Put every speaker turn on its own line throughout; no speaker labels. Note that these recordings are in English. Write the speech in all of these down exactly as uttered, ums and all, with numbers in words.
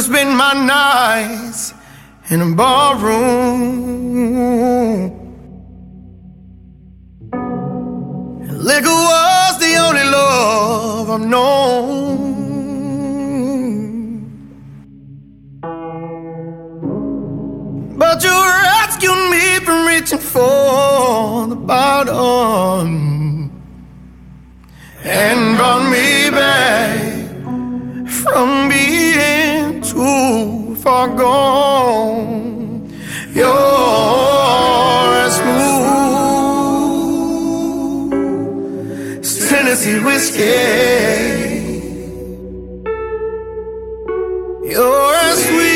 to spend my nights in a ballroom. And liquor was the only love I've known. But you rescued me from reaching for the bottom and brought me back from being too far gone. You're as smooth as Tennessee whiskey. You're as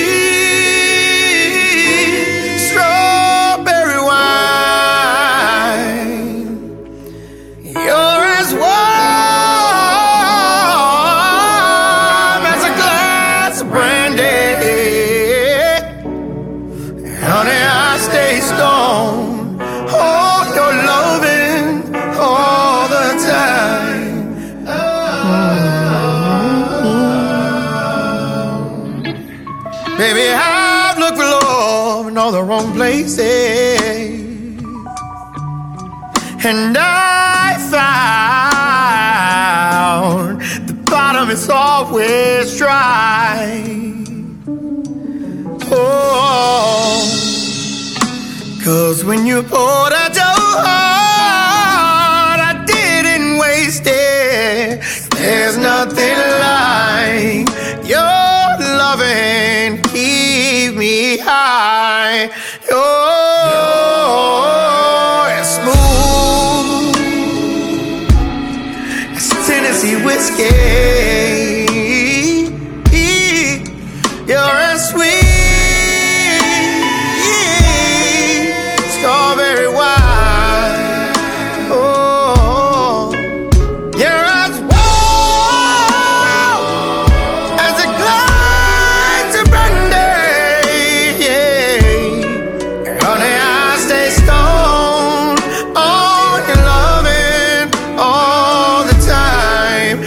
sweet strawberry wine. You're as warm as a glass of brandy. Honey, I stay stoned on your loving all the time. Mm-hmm. Baby, I've looked for love in all the wrong places, and I found the bottom is always dry. Oh, 'cause when you poured out your heart, I didn't waste it. There's nothing like your loving, keep me high. You're as smooth as Tennessee whiskey. You're as sweet strawberry wine. Oh, you're as warm as a glass of brandy. Yeah. Honey, I stay stoned on your loving all the time.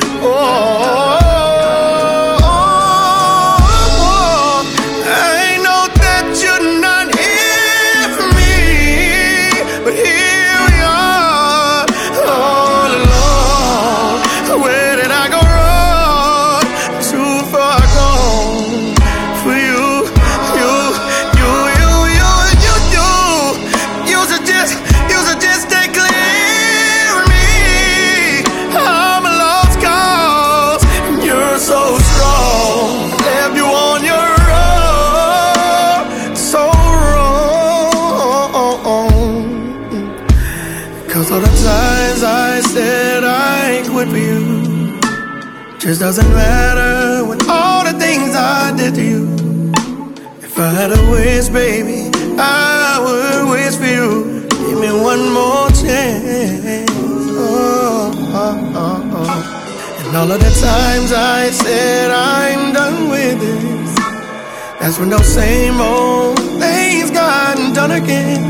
Oh, I know that you're not here for me, but here we are, all alone. Where did I go wrong? Too far gone for you, you, you, you, you, you, you. You should just, you should just stay clear of me. I'm a lost cause, and you're so strong. Left you on your own, so wrong. 'Cause all the times I said I quit for you, just doesn't matter with all the things I did to you. If I had a wish, baby, I would wish for you. Give me one more chance. Oh, oh, oh, oh. And all of the times I said I'm done with this, that's when those same old things got done again.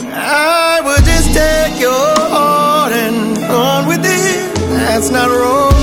I would just take your heart and run with it. That's not wrong.